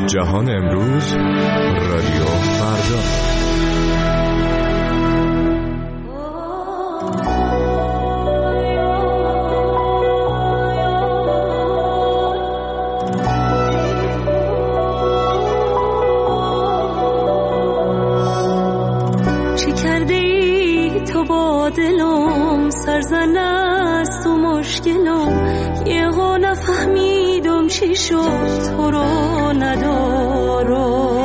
جهان امروز، رادیو فردا. چه کرده ای تو با دلم، سرزن است و مشکلم، یه ها نفهمیدم چی شد تو رو ندارم.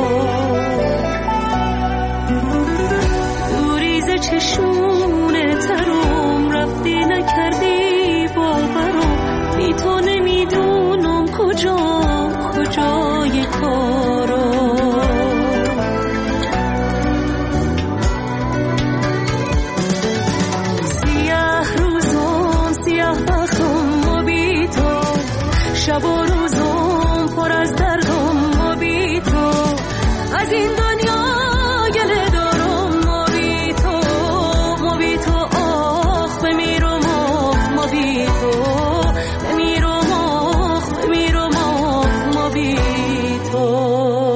دوریز چشونه ترم، رفتی نکردی باورم، بی تو نمیدونم کجای کارم. شب و روزم پر از دردم، ما بی تو از این دنیا گله دارم. ما بی تو آخ بمیرم، ما بی تو بمیرم، آخ بمیرم، ما بی تو.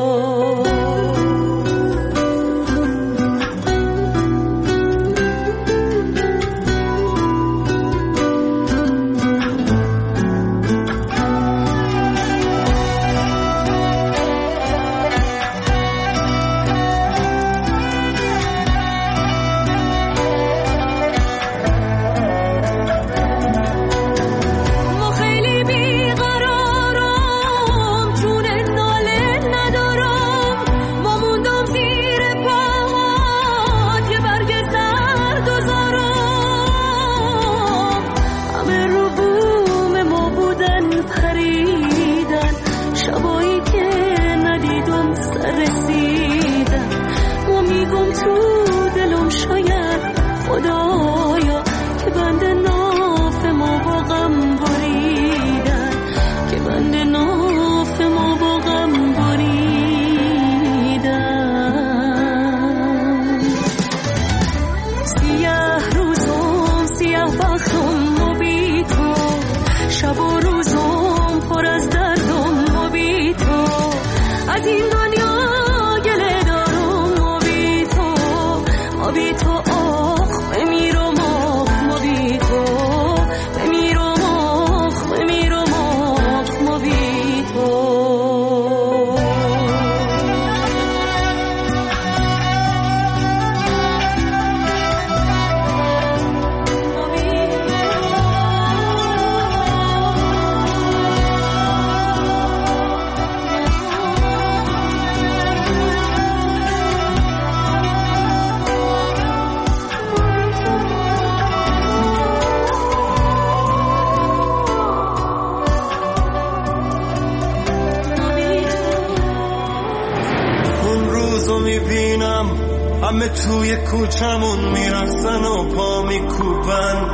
همه توی کوچمون میرفتن و پا میکوبن،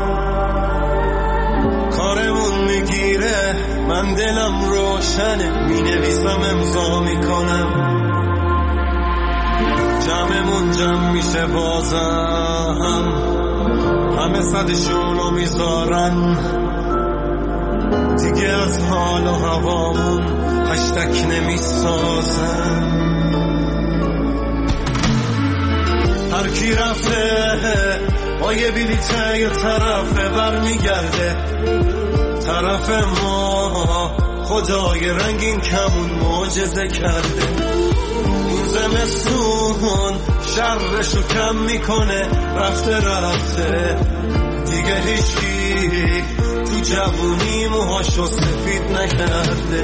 کارمون میگیره من دلم روشنه، مینویسم امضا میکنم، جمعمون جمع میشه بازم، همه صدشونو میذارن، دیگه از حال و هوامون هشتک نمیسازن. هر کی رفته با یه بلیته یه طرفه برمیگرده، طرف ما خدای رنگین کمون معجزه کرده. این زمستون شرشو کم میکنه، رفته دیگه هیچی تو جوونی موهاشو سفید نکرده.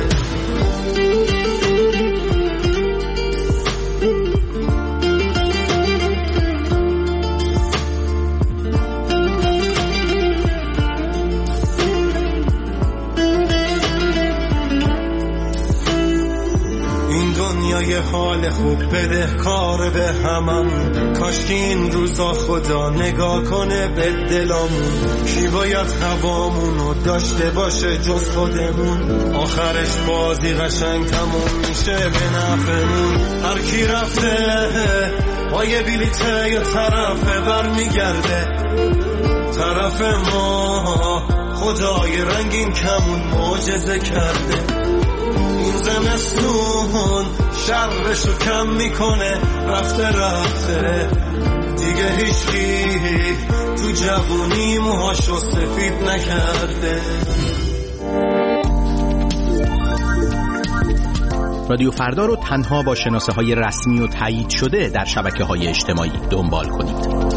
یه حال خوب بده کار به همم، کاش که این روزا خدا نگاه کنه به دلامون. کی باید هوامونو داشته باشه جز خودمون، آخرش بازی قشنگ تموم میشه به نفعمون. هر کی رفته با یه بلیته یه طرفه برمیگرده، طرف ما خدای رنگین کمون معجزه کرده. این زمستون شرشو کم میکنه، رفته دیگه هیچکی تو جوونی موهاشو سفید نکرده. رادیو فردا رو تنها با شناسه‌های رسمی و تایید شده در شبکه‌های اجتماعی دنبال کنید.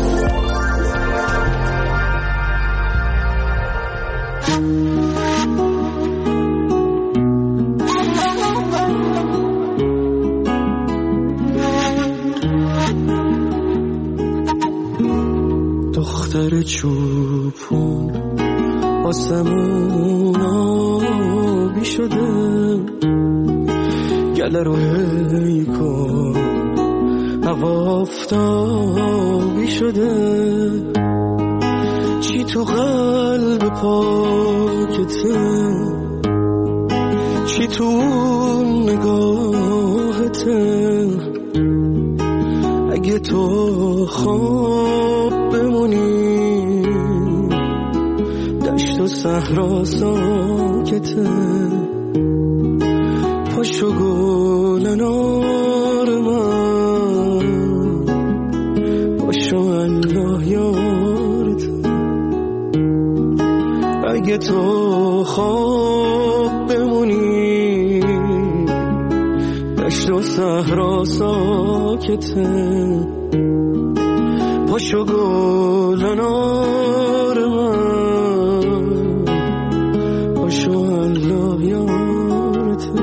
دختر چوپون آسمون آبی شده، گله رو هی کن هوا آفتابی شده، چی تو قلب پاکته، چی تو نگاهته، اگه تو خواب بمونی دشت و صحرا ساکته، پاشو گل انار من، پاشو الله یارته، اگه تو خواب بمونی دشت و صحرا ساکته، پاشو گل انار من، پاشو الله یارته.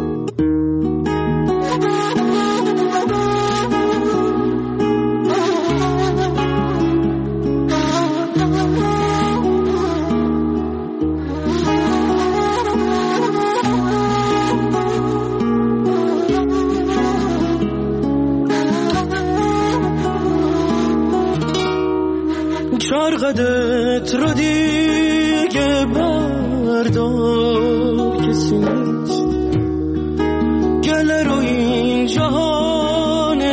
چرقدت رو دیگه بردار، کسی نیست گله رو این جهان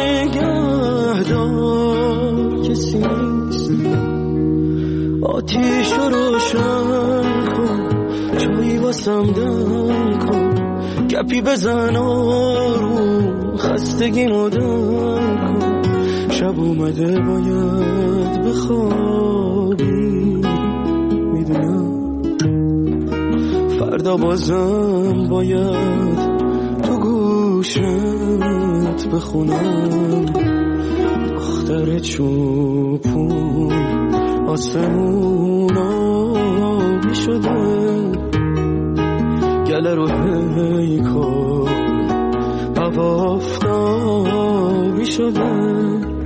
نگهدار، کسی نیست آتیش رو روشن کن، چایی واسم دم کن، گپی بزن آروم خستگیمو دم کن، شب اومده باید بخوابی، میدونم فردا بازم باید تو گوشت بخونم. دختر چوپون آسمون آبی شده، گله رو هی کن هوا آفتابی شده،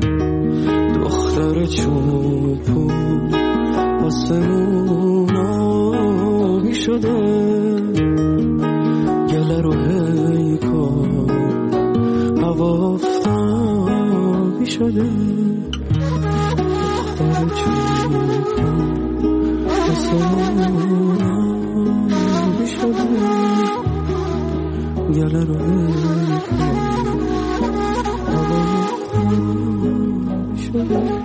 دختر چوپون آسمون آبی شده، گله رو هی کن هوا آفتابی شده، دختر چوپون آسمون آبی شده، گله رو هی کن هوا آفتابی شده.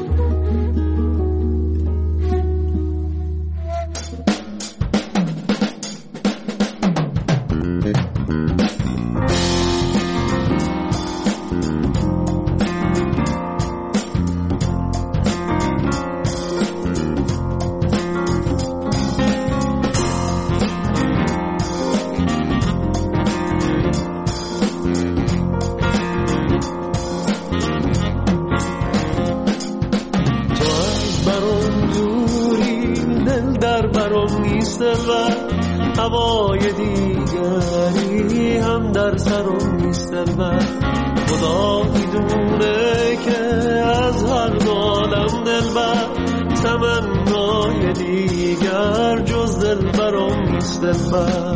هوای دیگری هم در سرم نیست و خدا میدونه که از هر دو عالم دلبر تمنای دیگر جز دلبرم نیست دلبر.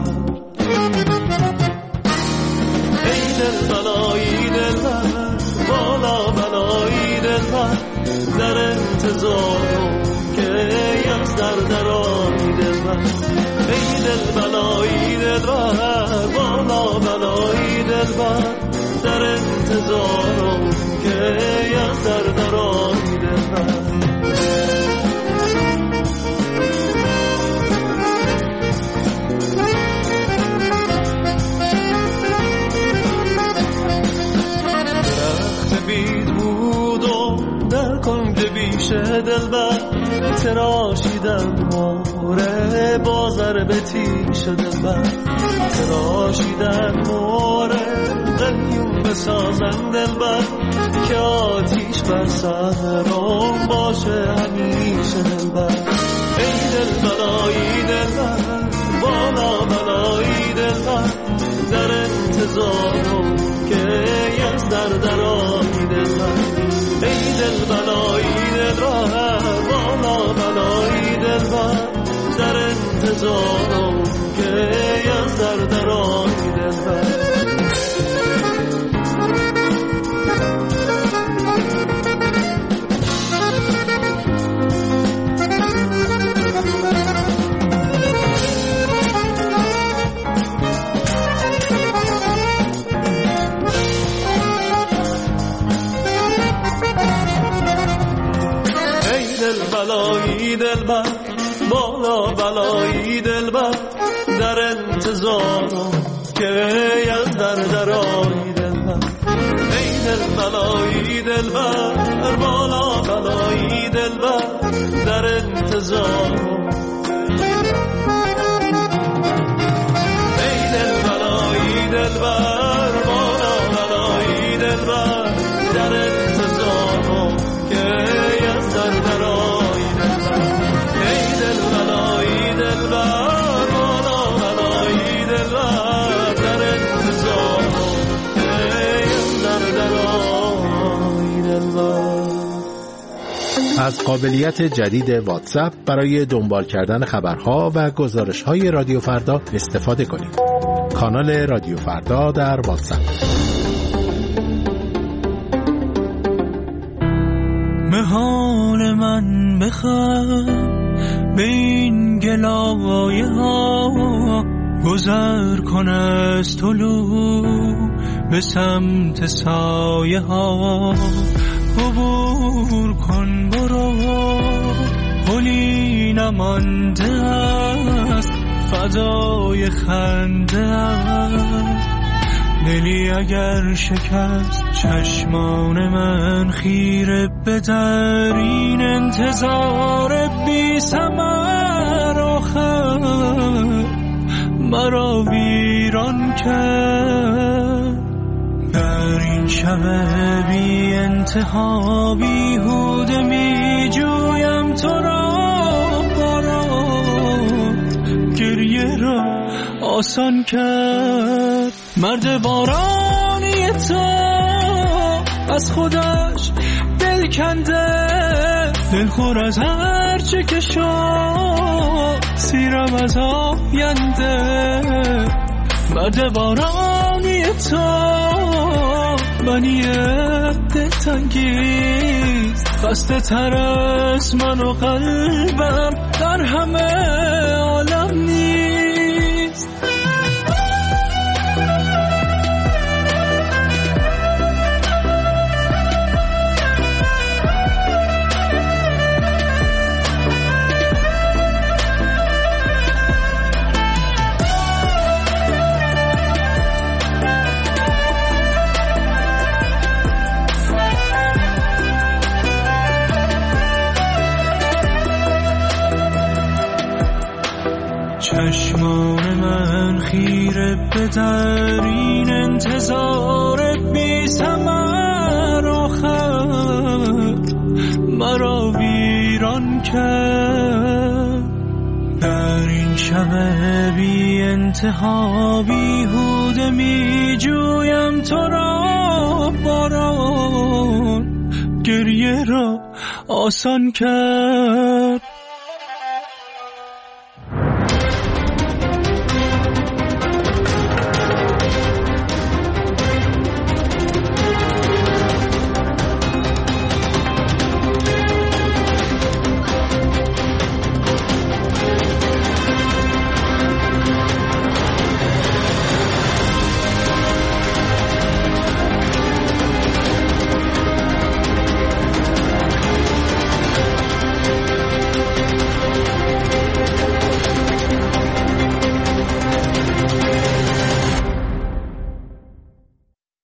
ای دل بلایی دلبر بالا بلایی دلبر، در انتظارم که از درآیی دلبر. ای دل بلایی دلبر بالا بلایی دلبر، در انتظارم که از درآیی دلبر. کن که بیشه دلبر تراشیدن موره بازر به تیشه دلبر تراشیدن موره قلیون بسازن دلبر که آتیش بر سرم باشه همیشه دلبر ای دلبرای دلبر بالا بلای دلبر در انتظارم که از درآیی دلبر ای دلبرای دلبر بالا بلای دلبر در انتظارم که از درآیی دلبر بلایی دلبر بالا بلایی دلبر در انتظارم که از درآیی دلبر ای دل بلایی دلبر بالا بلایی دلبر در انتظارم ای دل بلایی دلبر بالا بلایی دلبر در انتظارم که از درآیی دلبر ای دل بلایی دلبر بالا بلایی دلبر در انتظارم که از درآیی دلبر. از قابلیت جدید واتساپ برای دنبال کردن خبرها و گزارش‌های رادیو فردا استفاده کنید. کانال رادیو فردا در واتساپ. مهان من بخواه به این گلایه ها گذر کن از طلوع به سمت سایه ها عبور کن برو پلی نمانده است فضای خنده است دلی اگر شکست چشمان من خیره به در این انتظار بی ثمر آخر مرا ویران کرد در این شب بی انتها بیهوده می جویم تو را باران گریه را آسان کرد مرد بارانی تو از خودش دل کنده دلخور از هر چه که شد سیرم از آینده مرد بارانی تو منی دلتنگیز خسته تر از من و قلبم در همه عالم نیست چشمان من خیره به در این انتظار بی ثمر آخر مرا ویران کرد در این شب بی انتها بیهوده می جویم تو را باران گریه را آسان کرد